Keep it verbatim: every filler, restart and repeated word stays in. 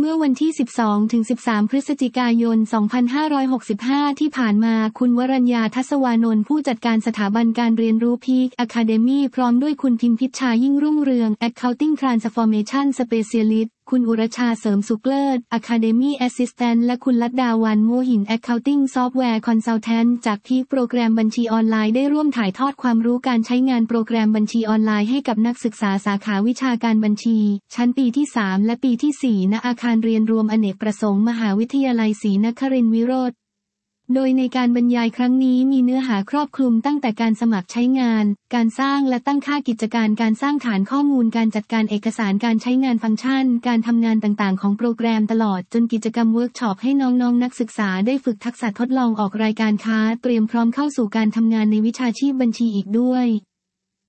มื่อวันที่ สิบสองถึงสิบสาม พฤศจิกายน สองพันห้าร้อยหกสิบห้า ที่ผ่านมาคุณวรัญญา ทัศวานนท์ผู้จัดการสถาบันการเรียนรู้ Peak Academy พร้อมด้วยคุณพิมพิชชายิ่งรุ่งเรือง Accounting Transformation Specialist คุณอุรชาเสริมสุขเลิศ Academy Assistant และคุณลัดดาวันโมหิน Accounting Software Consultant จาก Peak โปรแกรมบัญชีออนไลน์ได้ร่วมถ่ายทอดความรู้การใช้งานโปรแกรมบัญชีออนไลน์ให้กับนักศึกษาสาขาวิชาการบัญชีชั้นปีที่ สาม และปีที่ สี่ ณ อาคารเรียนรวมอเนกประสงค์มหาวิทยาลัยศรีนครินทรวิโรธโดยในการบรรยายครั้งนี้มีเนื้อหาครอบคลุมตั้งแต่การสมัครใช้งานการสร้างและตั้งค่ากิจการการสร้างฐานข้อมูลการจัดการเอกสารการใช้งานฟังก์ชันการทำงานต่างๆของโปรแกรมตลอดจนกิจกรรมเวิร์กช็อปให้น้องๆ นนักศึกษาได้ฝึกทักษะทดลองออกรายการค้าเตรียมพร้อมเข้าสู่การทำงานในวิชาชีพบัญชีอีกด้วย